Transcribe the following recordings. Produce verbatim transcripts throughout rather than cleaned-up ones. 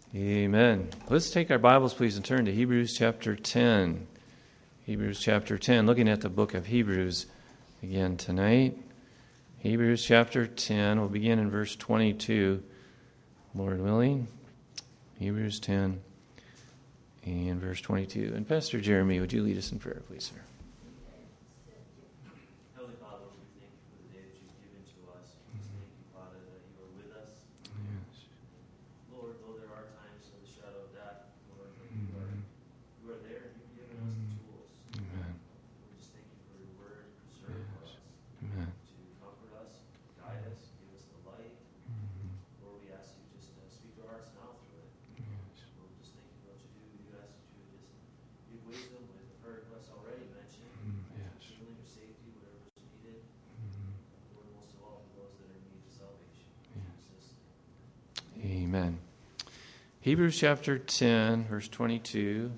Amen. Let's take our Bibles, please, and turn to Hebrews chapter ten. Hebrews chapter ten, looking at the book of Hebrews again tonight. Hebrews chapter ten, we'll begin in verse twenty-two, Lord willing. Hebrews ten and verse twenty-two. And Pastor Jeremy, would you lead us in prayer, please, sir? Heavenly Father, we thank you for the day that you've given to us. We just thank you, Father, that you are with us. Yes. Lord, though there are times in the shadow of death, Lord, that you are, you are there and you've given us the tools. Amen. We just thank you for your word preserved for us, Amen. to comfort us, guide us, give us the light. Lord, we ask you just to speak to our hearts now through it. Yes. Lord, just thank you for what you do. We ask that you would just give wisdom with the prayer requests already mentioned. Yes. Healing or safety, whatever is needed. Lord, most of all, for those that are in need of salvation. In Jesus' name. Amen. Hebrews chapter ten, verse twenty-two.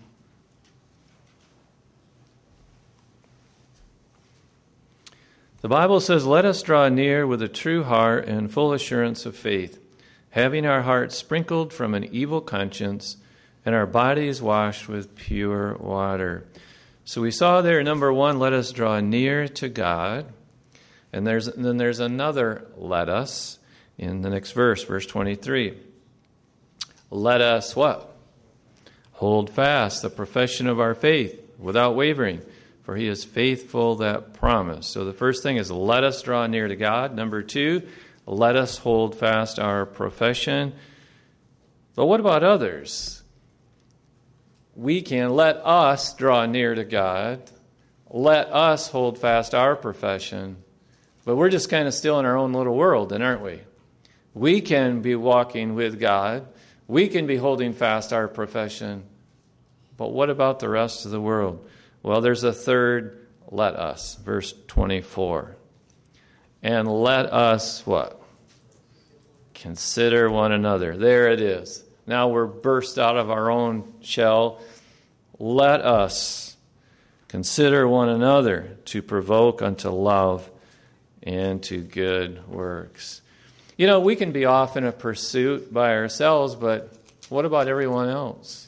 The Bible says, "Let us draw near with a true heart and full assurance of faith, having our hearts sprinkled from an evil conscience and our bodies washed with pure water." So we saw there, number one, let us draw near to God. And there's and then there's another let us in the next verse, verse twenty-three. Let us what? Hold fast the profession of our faith without wavering, for he is faithful that promised. So the first thing is let us draw near to God. Number two, let us hold fast our profession. But what about others? We can let us draw near to God. Let us hold fast our profession. But we're just kind of still in our own little world, then, aren't we? We can be walking with God. We can be holding fast our profession. But what about the rest of the world? Well, there's a third let us, verse twenty-four. And let us what? Consider one another. There it is. Now we're burst out of our own shell. Let us consider one another to provoke unto love and to good works. You know, we can be off in a pursuit by ourselves, but what about everyone else?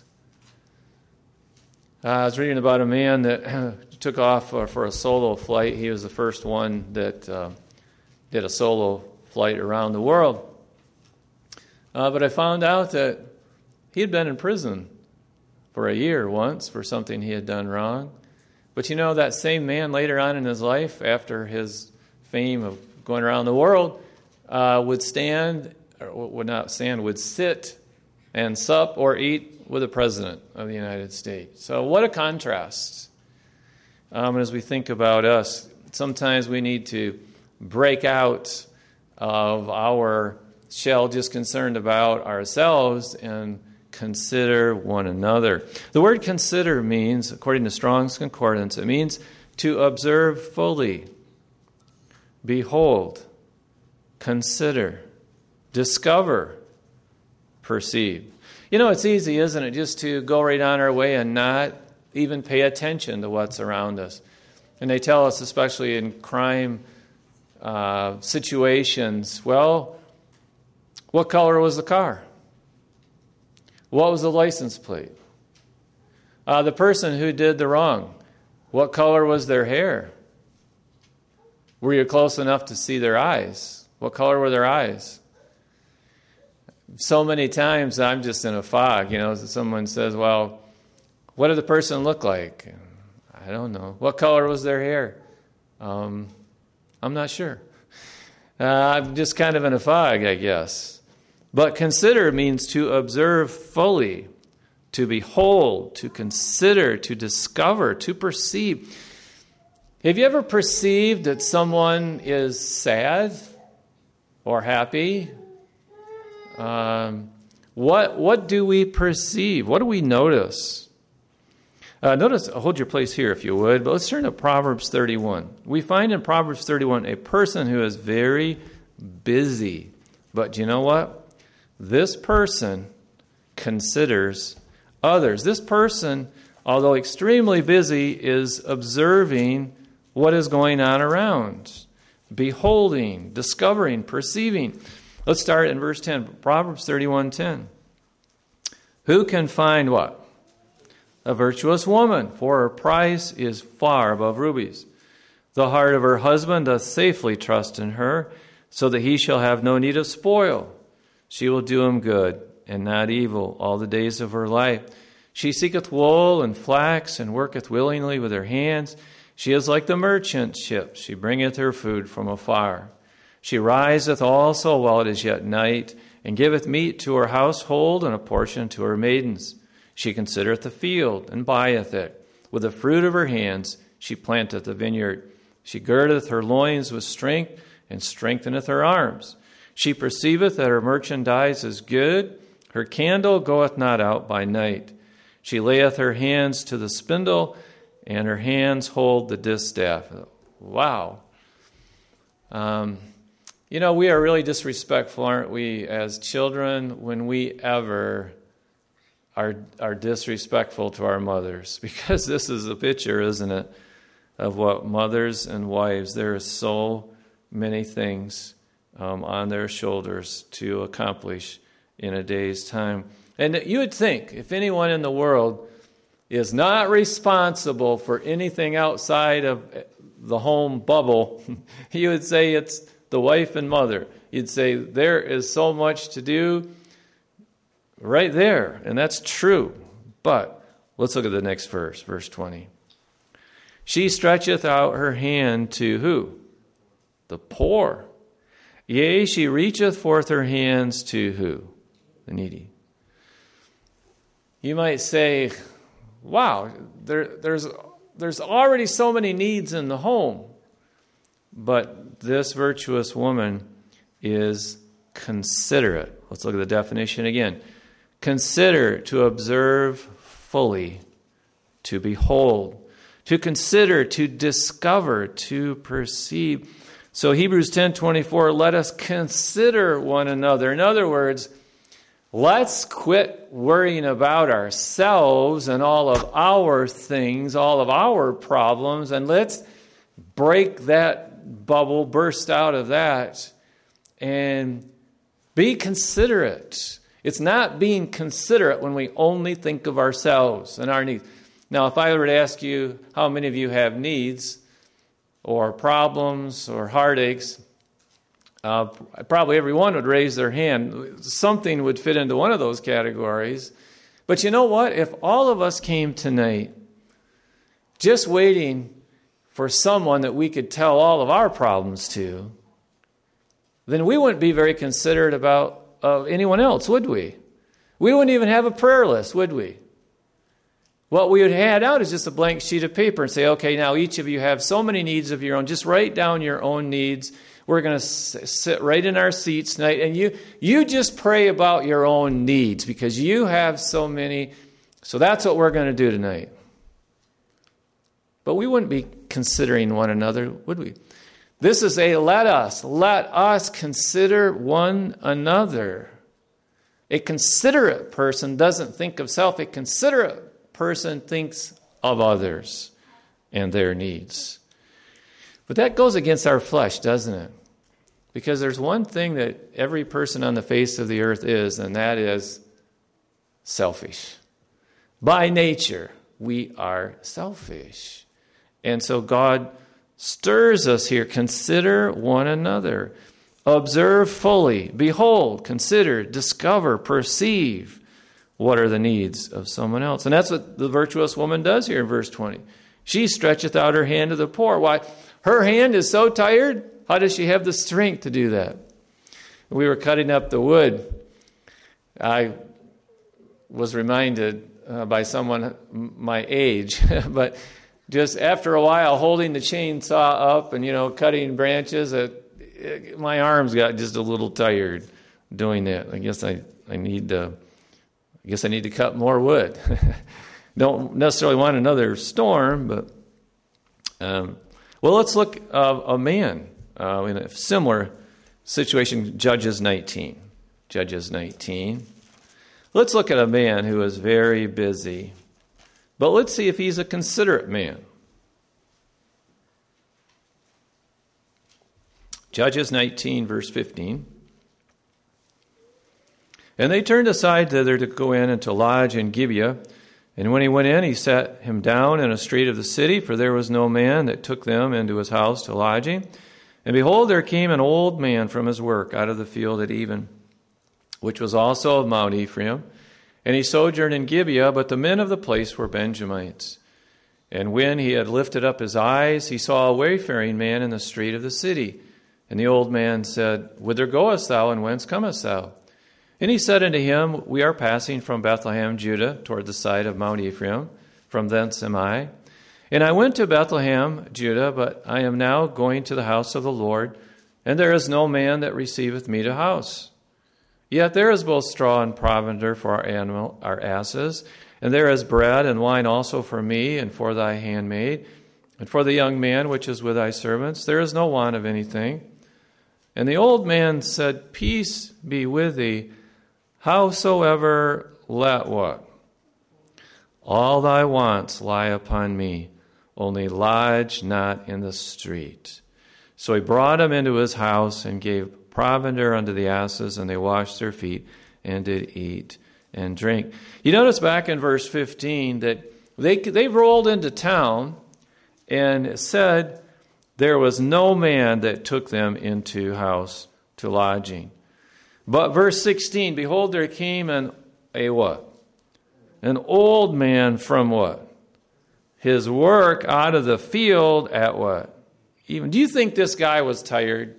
Uh, I was reading about a man that took off for, for a solo flight. He was the first one that uh, did a solo flight around the world. Uh, but I found out that he had been in prison for a year once for something he had done wrong. But you know, that same man later on in his life, after his fame of going around the world, uh, would stand, or would not stand, would sit and sup or eat with the President of the United States. So what a contrast. Um, as we think about us, sometimes we need to break out of our shell just concerned about ourselves and consider one another. The word consider means, according to Strong's Concordance, it means to observe fully, behold, consider, discover, perceive. You know, it's easy, isn't it, just to go right on our way and not even pay attention to what's around us. And they tell us, especially in crime uh, situations, well, what color was the car? What was the license plate? Uh, the person who did the wrong, what color was their hair? Were you close enough to see their eyes? What color were their eyes? So many times I'm just in a fog. You know, someone says, well, what did the person look like? I don't know. What color was their hair? Um, I'm not sure. Uh, I'm just kind of in a fog, I guess. But consider means to observe fully, to behold, to consider, to discover, to perceive. Have you ever perceived that someone is sad or happy? Um, what what do we perceive? What do we notice? Uh, notice, hold your place here if you would, but let's turn to Proverbs thirty-one. We find in Proverbs thirty-one a person who is very busy. But do you know what? This person considers others. This person, although extremely busy, is observing what is going on around, beholding, discovering, perceiving. Let's start in verse ten, Proverbs thirty-one ten. Who can find what? A virtuous woman, for her price is far above rubies. The heart of her husband doth safely trust in her, so that he shall have no need of spoil. She will do him good, and not evil, all the days of her life. She seeketh wool and flax, and worketh willingly with her hands. She is like the merchant ship. She bringeth her food from afar. She riseth also while it is yet night, and giveth meat to her household, and a portion to her maidens. She considereth the field, and buyeth it. With the fruit of her hands she planteth a vineyard. She girdeth her loins with strength, and strengtheneth her arms. She perceiveth that her merchandise is good. Her candle goeth not out by night. She layeth her hands to the spindle, and her hands hold the distaff. Wow. Um, you know, we are really disrespectful, aren't we, as children, when we ever are, are disrespectful to our mothers? Because this is a picture, isn't it, of what mothers and wives, there are so many things um, on their shoulders to accomplish in a day's time. And you would think, if anyone in the world is not responsible for anything outside of the home bubble, you would say it's the wife and mother. You'd say there is so much to do right there, and that's true. But let's look at the next verse, verse twenty. She stretcheth out her hand to who? The poor. Yea, she reacheth forth her hands to who? The needy. You might say, wow, there, there's, there's already so many needs in the home. But this virtuous woman is considerate. Let's look at the definition again. Consider, to observe fully, to behold, to consider, to discover, to perceive. So Hebrews ten twenty-four, let us consider one another. In other words, let's quit worrying about ourselves and all of our things, all of our problems, and let's break that bubble, burst out of that, and be considerate. It's not being considerate when we only think of ourselves and our needs. Now, if I were to ask you how many of you have needs or problems or heartaches, uh, probably everyone would raise their hand. Something would fit into one of those categories. But you know what? If all of us came tonight just waiting for someone that we could tell all of our problems to, then we wouldn't be very considerate about uh, anyone else, would we? We wouldn't even have a prayer list, would we? What we would hand out is just a blank sheet of paper and say, okay, now each of you have so many needs of your own. Just write down your own needs. We're going to sit right in our seats tonight, and you you just pray about your own needs because you have so many. So that's what we're going to do tonight. But we wouldn't be considering one another, would we? This is a let us, let us consider one another. A considerate person doesn't think of self. A considerate person thinks of others and their needs. But that goes against our flesh, doesn't it? Because there's one thing that every person on the face of the earth is, and that is selfish. By nature, we are selfish. And so God stirs us here. Consider one another. Observe fully. Behold, consider, discover, perceive. What are the needs of someone else? And that's what the virtuous woman does here in verse twenty. She stretcheth out her hand to the poor. Why? Her hand is so tired. How does she have the strength to do that? We were cutting up the wood. I was reminded uh, by someone my age, but just after a while holding the chainsaw up and, you know, cutting branches, it, it, my arms got just a little tired doing that. I guess I, I need to... I guess I need to cut more wood. Don't necessarily want another storm, but... Um, well, let's look at uh, a man uh, in a similar situation, Judges nineteen. Judges nineteen. Let's look at a man who is very busy. But let's see if he's a considerate man. Judges nineteen, verse fifteen. And they turned aside thither to go in and to lodge in Gibeah. And when he went in, he sat him down in a street of the city, for there was no man that took them into his house to lodging. And behold, there came an old man from his work out of the field at even, which was also of Mount Ephraim. And he sojourned in Gibeah, but the men of the place were Benjamites. And when he had lifted up his eyes, he saw a wayfaring man in the street of the city. And the old man said, Whither goest thou, and whence comest thou? And he said unto him, We are passing from Bethlehem, Judah, toward the side of Mount Ephraim. From thence am I. And I went to Bethlehem, Judah, but I am now going to the house of the Lord, and there is no man that receiveth me to house. Yet there is both straw and provender for our animal, our asses, and there is bread and wine also for me, and for thy handmaid, and for the young man which is with thy servants. There is no want of anything. And the old man said, Peace be with thee. Howsoever, let what? All thy wants lie upon me, only lodge not in the street. So he brought him into his house and gave provender unto the asses, and they washed their feet and did eat and drink. You notice back in verse fifteen that they they rolled into town, and it said there was no man that took them into house to lodging. But verse sixteen, behold, there came an, a what? An old man from what? His work out of the field at what? Even. Do you think this guy was tired?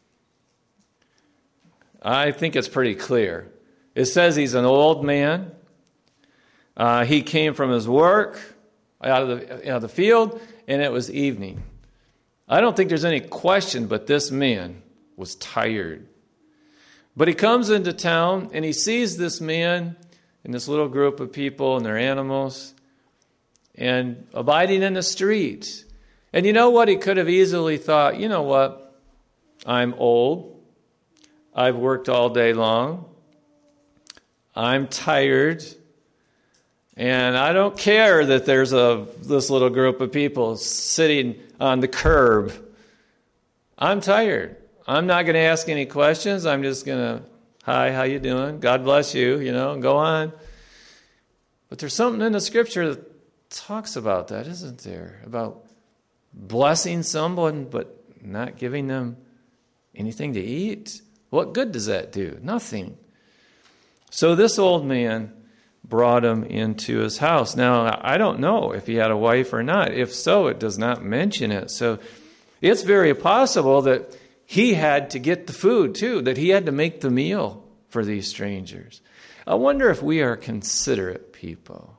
I think it's pretty clear. It says he's an old man. Uh, he came from his work out of the, out of the field, and it was evening. I don't think there's any question but this man was tired. But he comes into town, and he sees this man and this little group of people and their animals and abiding in the street. And you know what? He could have easily thought, you know what? I'm old. I've worked all day long. I'm tired. And I don't care that there's a this little group of people sitting on the curb. I'm tired. I'm not going to ask any questions. I'm just going to, hi, how you doing? God bless you, you know, and go on. But there's something in the scripture that talks about that, isn't there? About blessing someone but not giving them anything to eat. What good does that do? Nothing. So this old man brought him into his house. Now, I don't know if he had a wife or not. If so, it does not mention it. So it's very possible that he had to get the food too, that he had to make the meal for these strangers. I wonder if we are considerate people.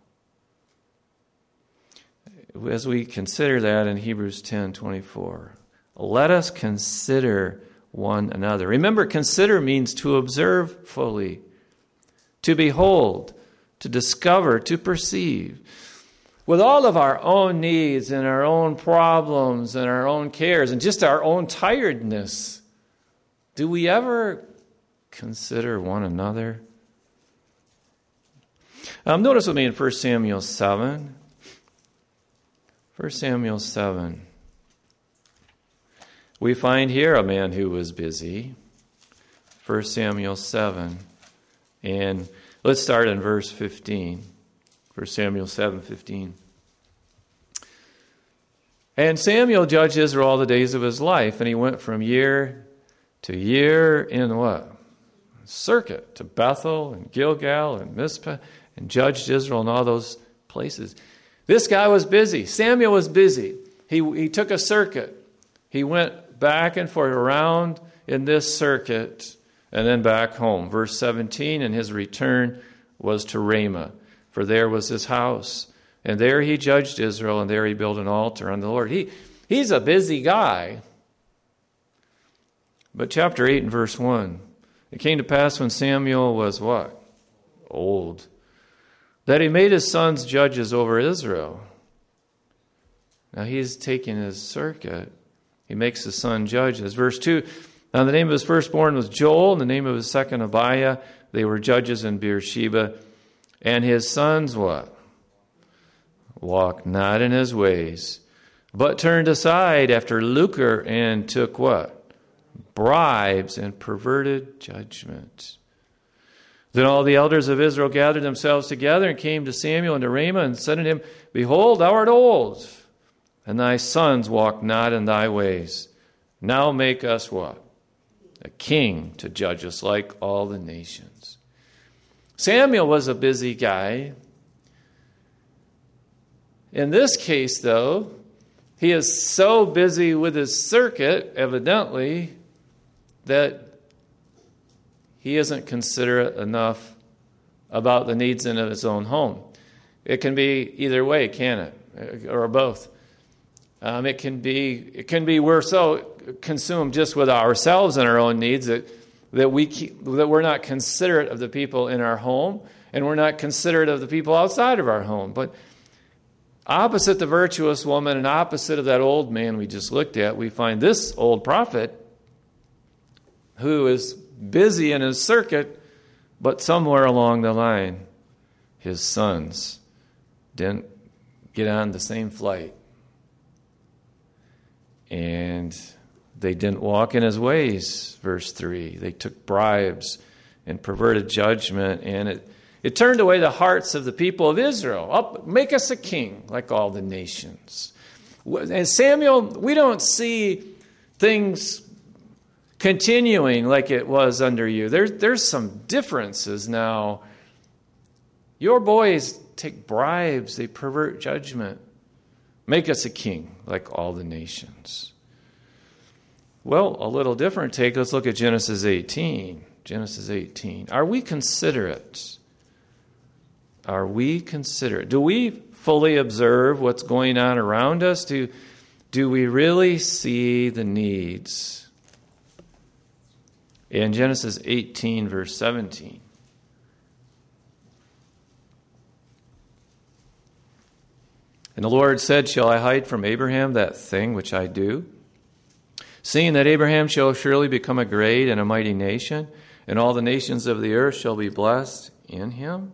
As we consider that in Hebrews ten twenty-four, let us consider one another. Remember, consider means to observe fully, to behold, to discover, to perceive. With all of our own needs and our own problems and our own cares and just our own tiredness, do we ever consider one another? Um, notice with me in First Samuel seven. First Samuel seven. We find here a man who was busy. First Samuel seven. And let's start in verse fifteen. First Samuel seven fifteen. And Samuel judged Israel all the days of his life, and he went from year to year in what? Circuit to Bethel and Gilgal and Mizpah, and judged Israel in all those places. This guy was busy. Samuel was busy. He, he took a circuit. He went back and forth around in this circuit and then back home. Verse seventeen, and his return was to Ramah, for there was his house. And there he judged Israel, and there he built an altar unto the Lord. He, he's a busy guy. But chapter eight and verse one, it came to pass when Samuel was what? Old. That he made his sons judges over Israel. Now he's taking his circuit. He makes his son judges. Verse two, now the name of his firstborn was Joel, and the name of his second Abiah. They were judges in Beersheba. And his sons what? Walked not in his ways, but turned aside after lucre and took what? Bribes and perverted judgment. Then all the elders of Israel gathered themselves together and came to Samuel and to Ramah and said unto him, Behold, thou art old, and thy sons walk not in thy ways. Now make us what? A king to judge us like all the nations. Samuel was a busy guy. In this case, though, he is so busy with his circuit, evidently, that he isn't considerate enough about the needs in his own home. It can be either way, can it? Or both. Um, it can be it can be we're so consumed just with ourselves and our own needs that that we keep, that we're not considerate of the people in our home, and we're not considerate of the people outside of our home. But opposite the virtuous woman and opposite of that old man we just looked at, we find this old prophet who is busy in his circuit, but somewhere along the line, his sons didn't get on the same flight. And they didn't walk in his ways, verse three. They took bribes and perverted judgment, and it, it turned away the hearts of the people of Israel. Up, make us a king like all the nations. And Samuel, we don't see things continuing like it was under you. There, there's some differences now. Your boys take bribes. They pervert judgment. Make us a king like all the nations. Well, a little different take. Let's look at Genesis eighteen. Genesis eighteen. Are we considerate? Are we considerate? Do we fully observe what's going on around us? Do, do we really see the needs? In Genesis eighteen, verse seventeen. And the Lord said, Shall I hide from Abraham that thing which I do? Seeing that Abraham shall surely become a great and a mighty nation, and all the nations of the earth shall be blessed in him.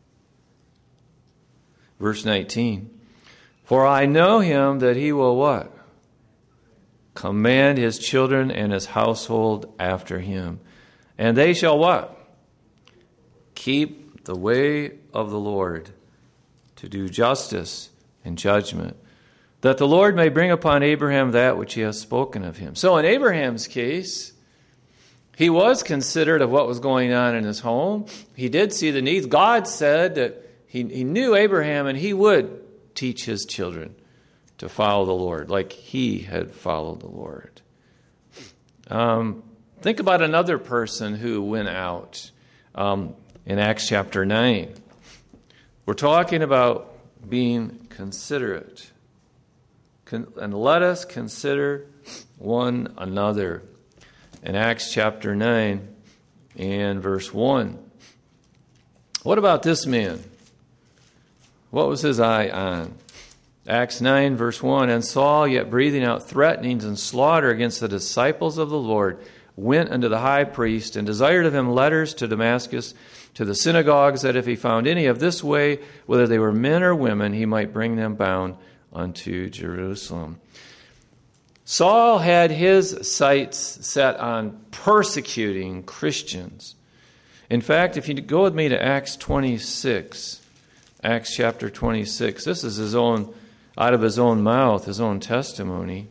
Verse nineteen. For I know him that he will what? Command his children and his household after him. And they shall what? Keep the way of the Lord to do justice and judgment, that the Lord may bring upon Abraham that which he has spoken of him. So in Abraham's case, he was considerate of what was going on in his home. He did see the needs. God said that he, he knew Abraham and he would teach his children to follow the Lord like he had followed the Lord. Um, think about another person who went out um, in Acts chapter nine. We're talking about being considerate. Con- and let us consider one another. In Acts chapter nine and verse one. What about this man? What was his eye on? Acts nine, verse one. And Saul, yet breathing out threatenings and slaughter against the disciples of the Lord, went unto the high priest and desired of him letters to Damascus, to the synagogues, that if he found any of this way, whether they were men or women, he might bring them bound unto Jerusalem. Saul had his sights set on persecuting Christians. In fact, if you go with me to Acts twenty-six, Acts chapter twenty-six, this is his own, out of his own mouth, his own testimony.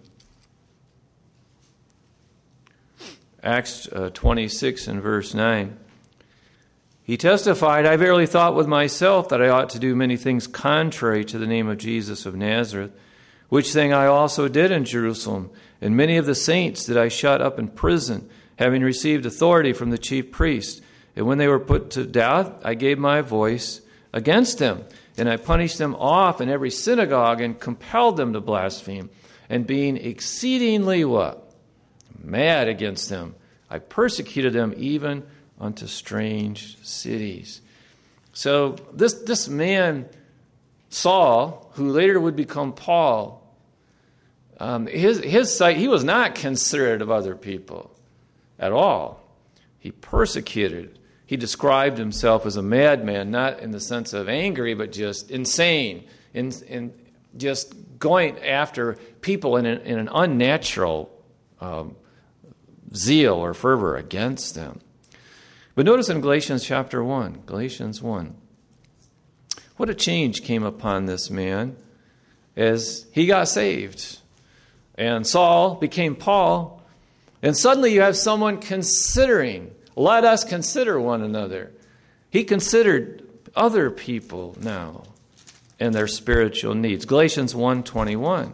Acts uh, twenty-six and verse nine. He testified, I verily thought with myself that I ought to do many things contrary to the name of Jesus of Nazareth, which thing I also did in Jerusalem, and many of the saints did I shut up in prison, having received authority from the chief priest. And when they were put to death, I gave my voice against them, and I punished them off in every synagogue, and compelled them to blaspheme. And being exceedingly what? Mad against them, I persecuted them even unto strange cities. So this, this man, Saul, who later would become Paul, um, his, his sight, he was not considerate of other people at all. He persecuted. He described himself as a madman, not in the sense of angry, but just insane, in, in just going after people in an, in an unnatural um, zeal or fervor against them. But notice in Galatians chapter one, Galatians one, what a change came upon this man as he got saved. And Saul became Paul. And suddenly you have someone considering, let us consider one another. He considered other people now and their spiritual needs. Galatians one twenty-one.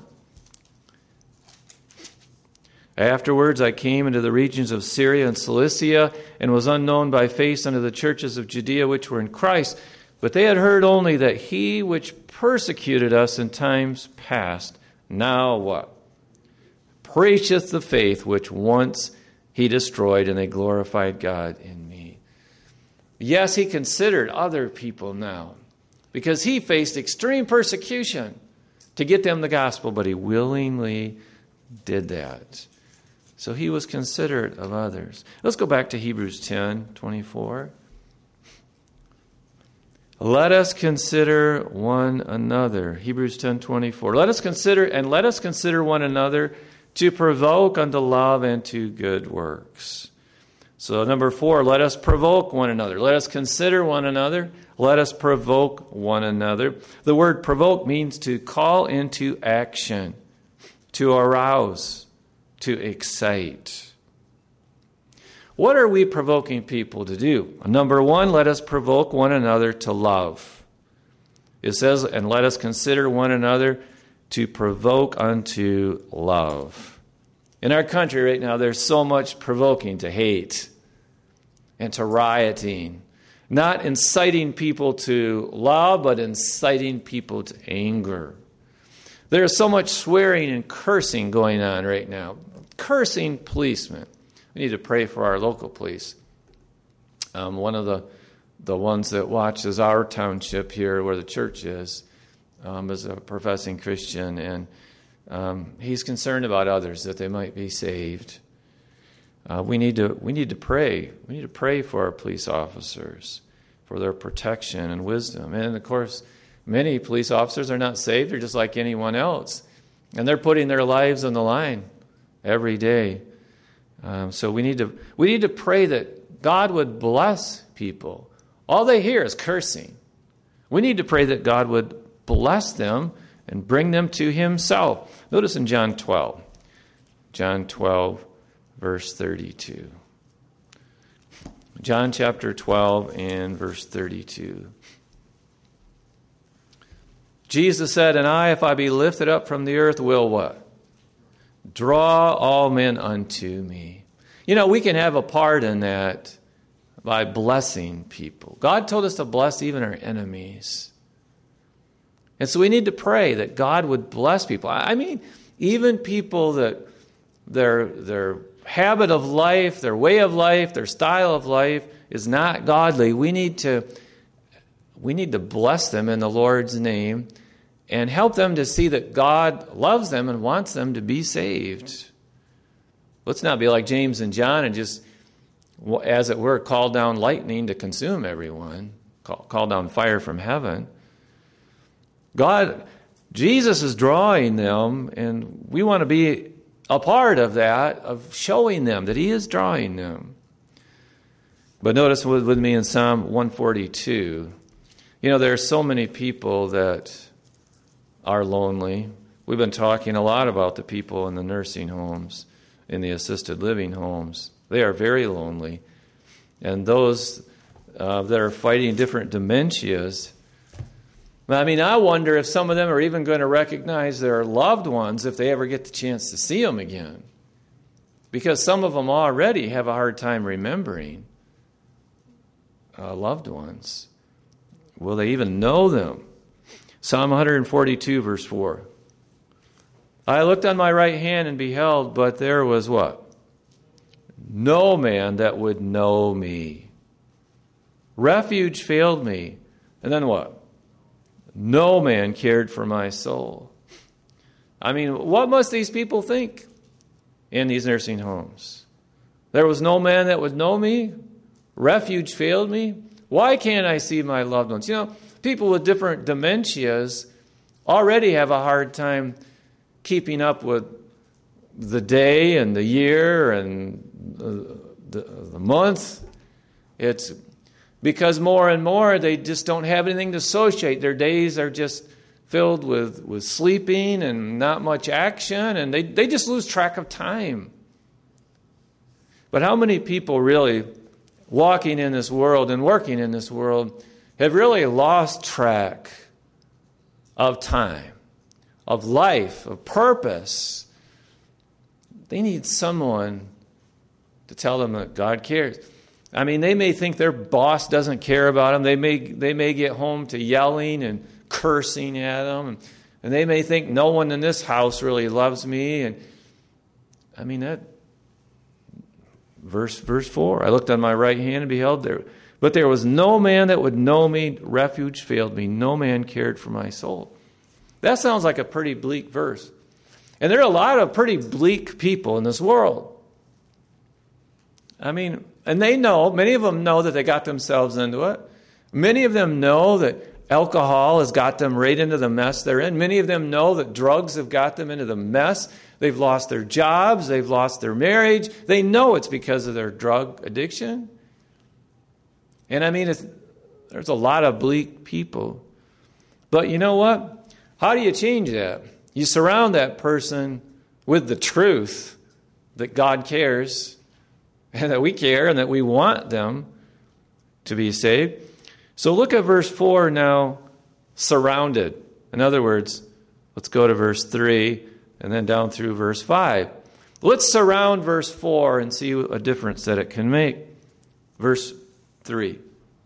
Afterwards I came into the regions of Syria and Cilicia, and was unknown by face unto the churches of Judea which were in Christ. But they had heard only that he which persecuted us in times past, now what? Preacheth the faith which once he destroyed, and they glorified God in me. Yes, he considered other people now, because he faced extreme persecution to get them the gospel, but he willingly did that. So he was considerate of others. Let's go back to Hebrews ten twenty-four. Let us consider one another. Hebrews ten twenty-four. Let us consider, and let us consider one another to provoke unto love and to good works. So number four, let us provoke one another. Let us consider one another. Let us provoke one another. The word provoke means to call into action, to arouse, to excite. What are we provoking people to do? Number one, let us provoke one another to love. It says, and let us consider one another to provoke unto love. In our country right now, there's so much provoking to hate and to rioting. Not inciting people to love, but inciting people to anger. There's so much swearing and cursing going on right now. Cursing policemen. We need to pray for our local police. Um, one of the the ones that watches our township here where the church is um, is a professing Christian, and um, he's concerned about others, that they might be saved. Uh, we need to we need to pray. We need to pray for our police officers, for their protection and wisdom. And of course, many police officers are not saved. They're just like anyone else, and they're putting their lives on the line every day. Um, so we need to we need to pray that God would bless people. All they hear is cursing. We need to pray that God would bless them and bring them to himself. Notice in John twelve. John twelve, verse thirty-two. John chapter twelve and verse thirty-two. Jesus said, and I, if I be lifted up from the earth, will what? Draw all men unto me. You know, we can have a part in that by blessing people. God told us to bless even our enemies. And so we need to pray that God would bless people. I mean, even people that their their habit of life, their way of life, their style of life is not godly. We need to we need to bless them in the Lord's name and help them to see that God loves them and wants them to be saved. Let's not be like James and John and just, as it were, call down lightning to consume everyone, call, call down fire from heaven. God, Jesus is drawing them, and we want to be a part of that, of showing them that he is drawing them. But notice with, with me in Psalm one forty-two, you know, there are so many people that are lonely. We've been talking a lot about the people in the nursing homes, in the assisted living homes. They are very lonely. And those uh, that are fighting different dementias, I mean, I wonder if some of them are even going to recognize their loved ones if they ever get the chance to see them again. Because some of them already have a hard time remembering uh, loved ones. Will they even know them? Psalm one forty-two, verse four. I looked on my right hand and beheld, but there was what? No man that would know me. Refuge failed me. And then what? No man cared for my soul. I mean, what must these people think in these nursing homes? There was no man that would know me. Refuge failed me. Why can't I see my loved ones? You know, people with different dementias already have a hard time keeping up with the day and the year and the, the, the month. It's because more and more they just don't have anything to associate. Their days are just filled with, with sleeping and not much action, and they, they just lose track of time. But how many people really walking in this world and working in this world have really lost track of time, of life, of purpose? They need someone to tell them that God cares. I mean, they may think their boss doesn't care about them. They may they may get home to yelling and cursing at them. And, and they may think no one in this house really loves me. And I mean, that verse verse four, I looked on my right hand and beheld there. But there was no man that would know me. Refuge failed me. No man cared for my soul. That sounds like a pretty bleak verse. And there are a lot of pretty bleak people in this world. I mean, and they know, many of them know that they got themselves into it. Many of them know that alcohol has got them right into the mess they're in. Many of them know that drugs have got them into the mess. They've lost their jobs. They've lost their marriage. They know it's because of their drug addiction. And I mean, it's, there's a lot of bleak people. But you know what? How do you change that? You surround that person with the truth that God cares and that we care and that we want them to be saved. So look at verse four now, surrounded. In other words, let's go to verse three and then down through verse five. Let's surround verse four and see a difference that it can make. Verse three.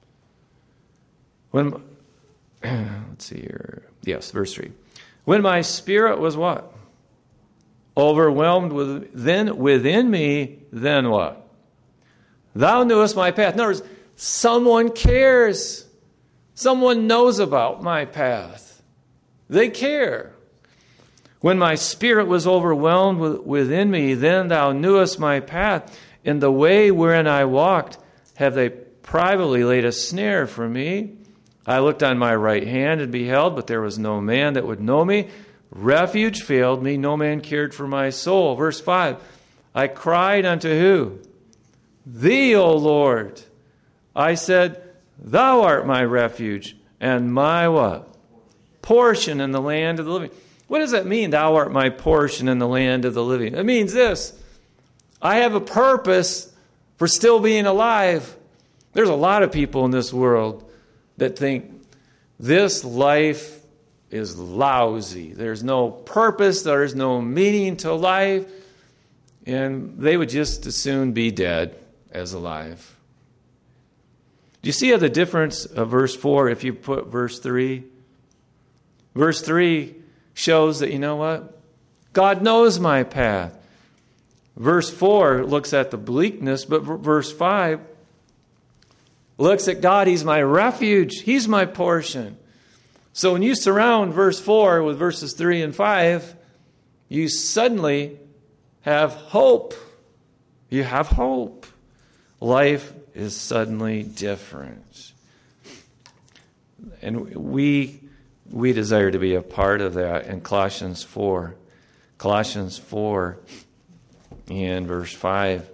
When, let's see here. Yes, verse three. When my spirit was what? Overwhelmed with, then within me, then what? Thou knewest my path. In other words, someone cares. Someone knows about my path. They care. When my spirit was overwhelmed with, within me, then thou knewest my path. In the way wherein I walked, have they privately laid a snare for me. I looked on my right hand and beheld, but there was no man that would know me. Refuge failed me. No man cared for my soul. Verse five. I cried unto who? Thee, O Lord. I said, Thou art my refuge and my what? Portion in the land of the living. What does that mean, Thou art my portion in the land of the living? It means this. I have a purpose for still being alive. There's a lot of people in this world that think this life is lousy. There's no purpose. There's no meaning to life. And they would just as soon be dead as alive. Do you see how the difference of verse four if you put verse three? Verse three shows that, you know what? God knows my path. Verse four looks at the bleakness, but verse five looks at God. He's my refuge. He's my portion. So when you surround verse four with verses three and five, you suddenly have hope. You have hope. Life is suddenly different. And we we desire to be a part of that in Colossians four. Colossians four and verse five.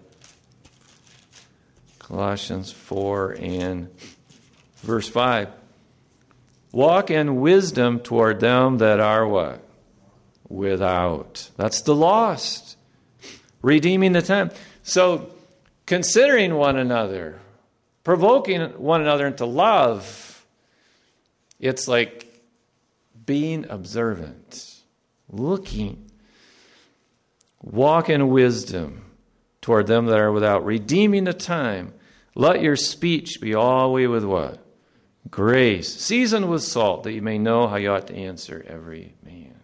Colossians four and verse five. Walk in wisdom toward them that are what? Without. That's the lost. Redeeming the time. So, considering one another, provoking one another into love, it's like being observant, looking. Walk in wisdom toward them that are without, redeeming the time. Let your speech be always with what? Grace, seasoned with salt, that you may know how you ought to answer every man.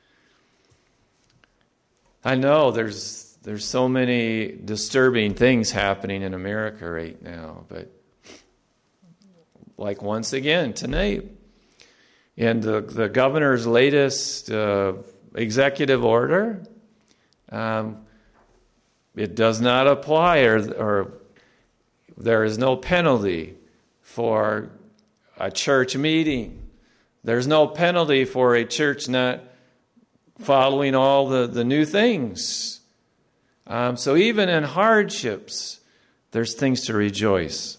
I know there's there's so many disturbing things happening in America right now, but like once again tonight, in the, the governor's latest uh, executive order, um, it does not apply, or, or there is no penalty for a church meeting. There's no penalty for a church not following all the, the new things. Um, so even in hardships, there's things to rejoice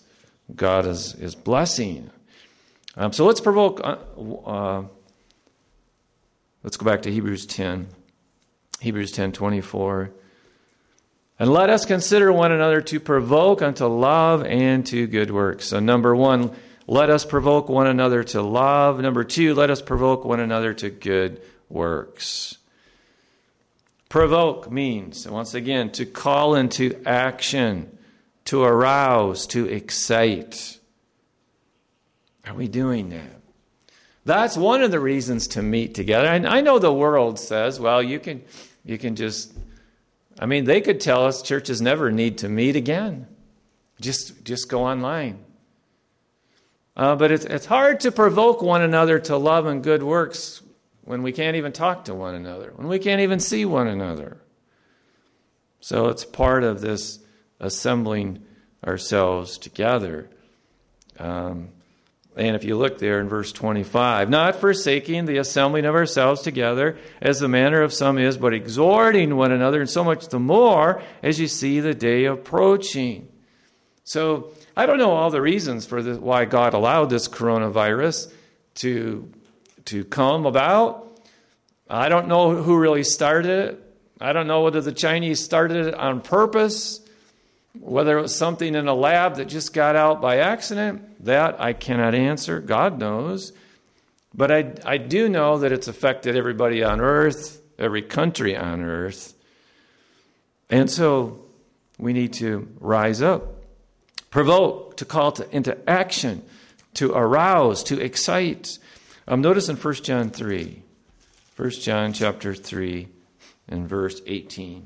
God is, is blessing. Um, so let's provoke, uh, uh, let's go back to Hebrews ten. Hebrews ten twenty-four. And let us consider one another to provoke unto love and to good works. So number one, let us provoke one another to love. Number two, let us provoke one another to good works. Provoke means, once again, to call into action, to arouse, to excite. Are we doing that? That's one of the reasons to meet together. And I know the world says, well, you can, you can just, I mean, they could tell us churches never need to meet again. Just, just go online. Uh, but it's, it's hard to provoke one another to love and good works when we can't even talk to one another, when we can't even see one another. So it's part of this assembling ourselves together. Um, and if you look there in verse twenty-five, not forsaking the assembling of ourselves together, as the manner of some is, but exhorting one another, and so much the more as you see the day approaching. So I don't know all the reasons for the, why God allowed this coronavirus to to come about. I don't know who really started it. I don't know whether the Chinese started it on purpose, whether it was something in a lab that just got out by accident. That I cannot answer. God knows. But I, I do know that it's affected everybody on earth, every country on earth. And so we need to rise up, provoke, to call to, into action, to arouse, to excite. Um, notice in First John three, First John chapter three and verse eighteen.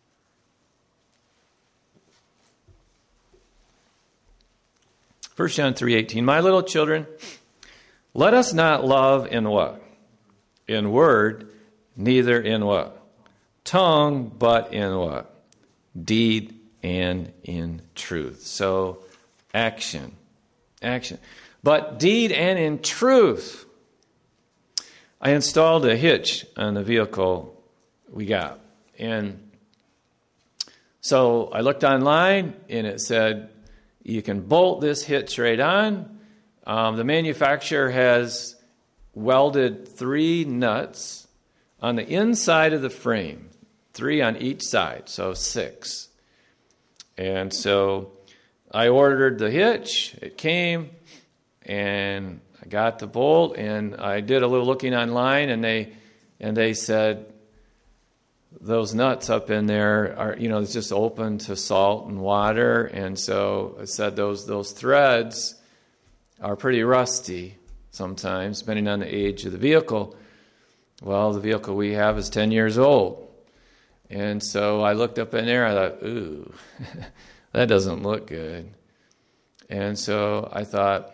First John three eighteen. My little children, let us not love in what? In word, neither in what? Tongue, but in what? Deed and in truth. So, action. Action. But deed and in truth. I installed a hitch on the vehicle we got. And so I looked online, and it said, you can bolt this hitch right on. Um, the manufacturer has welded three nuts on the inside of the frame, three on each side, so six. And so I ordered the hitch. It came, and I got the bolt, and I did a little looking online, and they and they said those nuts up in there are, you know, it's just open to salt and water, and so it said those those threads are pretty rusty sometimes, depending on the age of the vehicle. Well, the vehicle we have is ten years old, and so I looked up in there. I thought, ooh, that doesn't look good, and so I thought,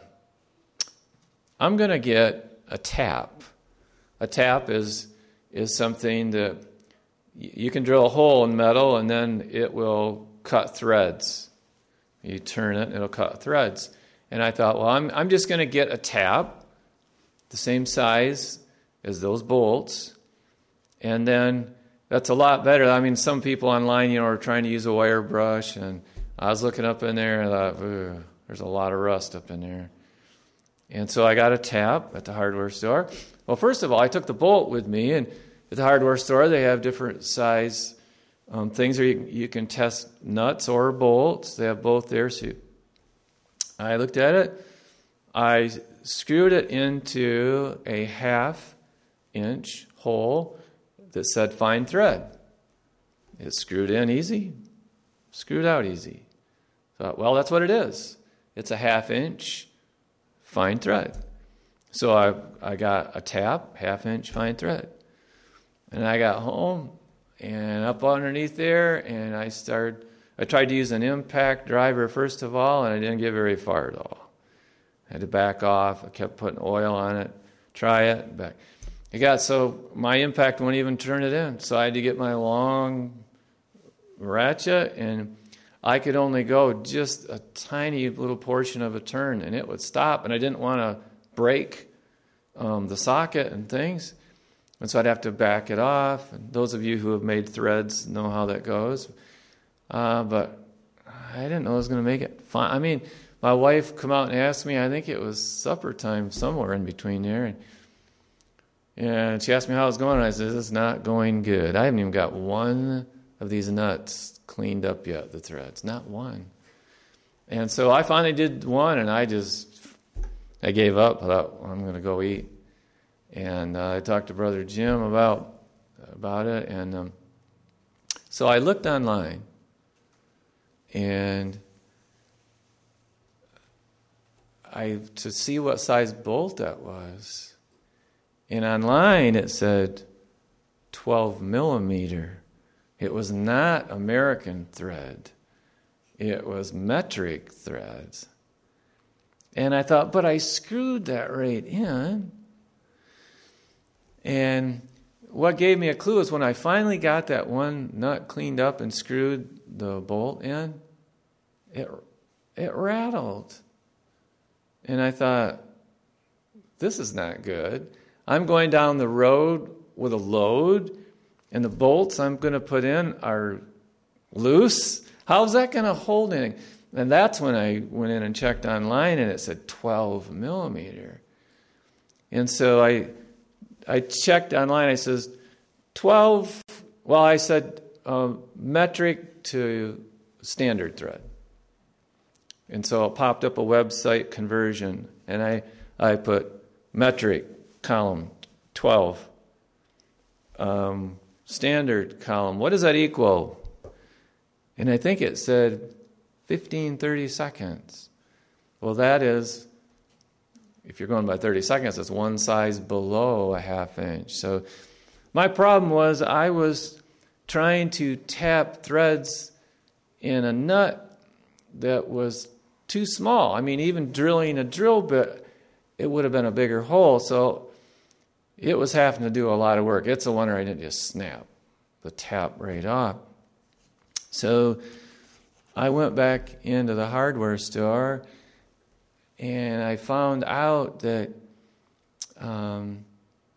I'm going to get a tap. A tap is is something that you can drill a hole in metal, and then it will cut threads. You turn it, and it'll cut threads. And I thought, well, I'm I'm just going to get a tap, the same size as those bolts, and then that's a lot better. I mean, some people online, you know, are trying to use a wire brush, and I was looking up in there, and I thought, ooh, there's a lot of rust up in there. And so I got a tap at the hardware store. Well, first of all, I took the bolt with me, and at the hardware store, they have different size um, things where you, you can test nuts or bolts. They have both there. So you, I looked at it. I screwed it into a half-inch hole that said fine thread. It screwed in easy, screwed out easy. Thought, well, that's what it is. It's a half-inch fine thread. So I I got a tap, half-inch fine thread. And I got home and up underneath there, and I started, I tried to use an impact driver first of all, and I didn't get very far at all. I had to back off. I kept putting oil on it, try it, back. It got so my impact wouldn't even turn it in. So I had to get my long ratchet, and I could only go just a tiny little portion of a turn, and it would stop. And I didn't want to break um, the socket and things. And so I'd have to back it off. And those of you who have made threads know how that goes. Uh, but I didn't know I was going to make it fine. I mean, my wife come out and asked me, I think it was supper time somewhere in between there, and, and she asked me how it was going, and I said, it's not going good. I haven't even got one of these nuts cleaned up yet, the threads, not one. And so I finally did one, and I just, I gave up. I thought, well, I'm going to go eat. And uh, I talked to Brother Jim about, about it, and um, so I looked online, and I to see what size bolt that was. And online it said twelve millimeter. It was not American thread. It was metric threads. And I thought, but I screwed that right in. And what gave me a clue is when I finally got that one nut cleaned up and screwed the bolt in, it it rattled. And I thought, this is not good. I'm going down the road with a load, and the bolts I'm going to put in are loose. How's that going to hold anything? And that's when I went in and checked online, and it said twelve millimeter. And so I I checked online. I says, twelve, well, I said uh, metric to standard thread. And so it popped up a website conversion, and I, I put metric column twelve, um, standard column. What does that equal? And I think it said fifteen, thirty seconds. Well, that is, if you're going by thirty seconds, it's one size below a half inch. So my problem was I was trying to tap threads in a nut that was too small. I mean, even drilling a drill bit, it would have been a bigger hole. So it was having to do a lot of work. It's a wonder I didn't just snap the tap right off. So I went back into the hardware store, and I found out that, um,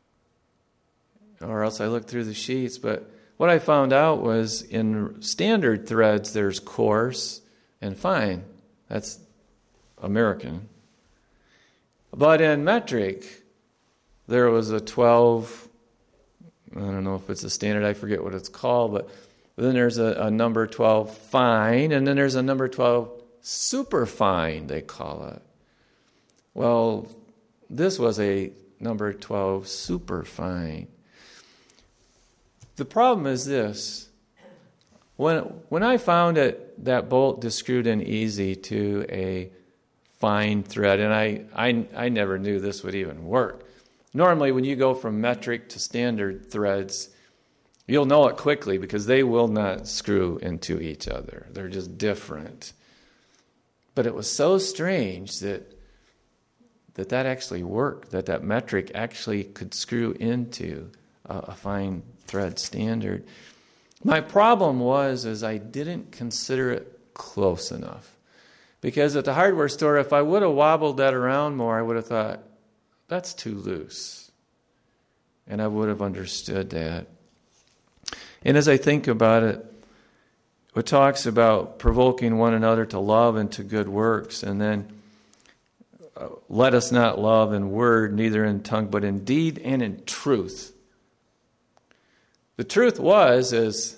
or else I looked through the sheets, but what I found out was in standard threads, there's coarse and fine. That's American. But in metric, there was a twelve, I don't know if it's a standard, I forget what it's called, but then there's a, a number twelve fine, and then there's a number twelve super fine, they call it. Well, this was a number twelve super fine. The problem is this. When when I found it, that bolt just screwed in easy to a fine thread, and I, I, I never knew this would even work. Normally, when you go from metric to standard threads, you'll know it quickly because they will not screw into each other. They're just different. But it was so strange that that that actually worked, that that metric actually could screw into a, a fine thread standard. My problem was is I didn't consider it close enough. Because at the hardware store, if I would have wobbled that around more, I would have thought, that's too loose. And I would have understood that. And as I think about it, it talks about provoking one another to love and to good works. And then, uh, let us not love in word, neither in tongue, but in deed and in truth. The truth was, is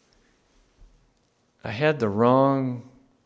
I had the wrong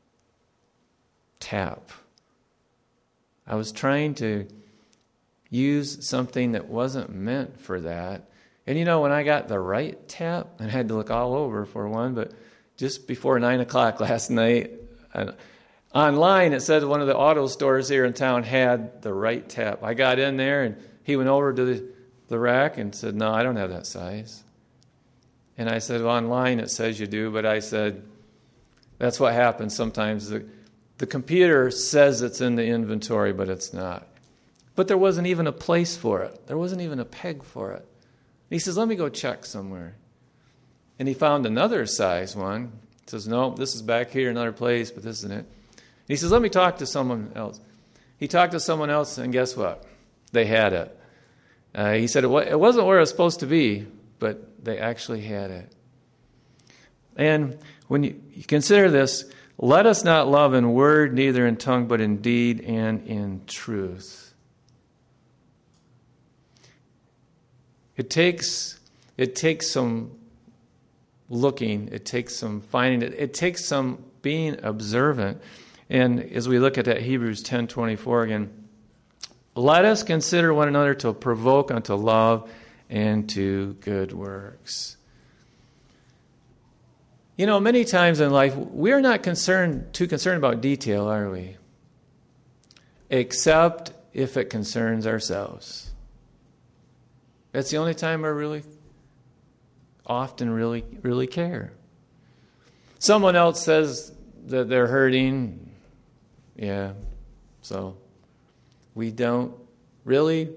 tap. I was trying to use something that wasn't meant for that. And you know, when I got the right tap, and I had to look all over for one, but just before nine o'clock last night, and online it said one of the auto stores here in town had the right tap. I got in there, and he went over to the, the rack and said, no, I don't have that size. And I said, well, online it says you do, but I said, that's what happens sometimes. The, the computer says it's in the inventory, but it's not. But there wasn't even a place for it. There wasn't even a peg for it. He says, let me go check somewhere. And he found another size one. He says, no, this is back here, another place, but this isn't it. And he says, let me talk to someone else. He talked to someone else, and guess what? They had it. Uh, he said, it, it wasn't where it was supposed to be, but they actually had it. And when you, you consider this, Let us not love in word, neither in tongue, but in deed and in truth. It takes, it takes some looking. It takes some finding. It, it takes some being observant. And as we look at that Hebrews ten twenty-four again, let us consider one another to provoke unto love and to good works. You know, many times in life, we're not concerned too concerned about detail, are we? Except if it concerns ourselves. That's the only time we really often really, really care. Someone else says that they're hurting. Yeah, so we don't really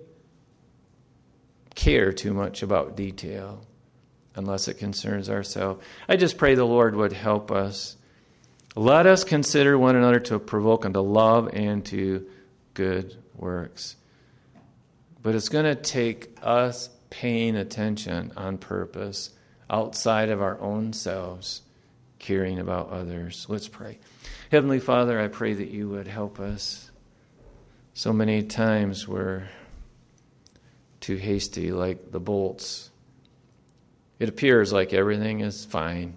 care too much about detail unless it concerns ourselves. I just pray the Lord would help us. Let us consider one another to provoke unto love and to good works. But it's going to take us paying attention on purpose outside of our own selves, caring about others. Let's pray. Heavenly Father, I pray that you would help us. So many times we're too hasty, like the bolts. It appears like everything is fine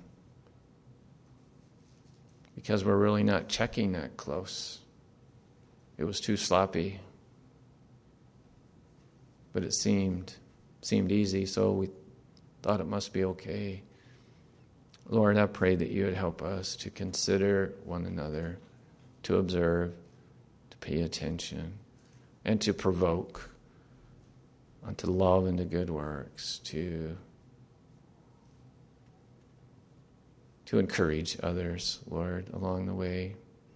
because we're really not checking that close. It was too sloppy. But it seemed seemed easy, so we thought it must be okay. Lord, I pray that you would help us to consider one another, to observe, to pay attention, and to provoke unto love and to good works, to, to encourage others, Lord, along the way.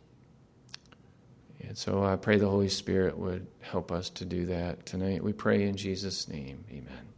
And so I pray the Holy Spirit would help us to do that tonight. We pray in Jesus' name. Amen.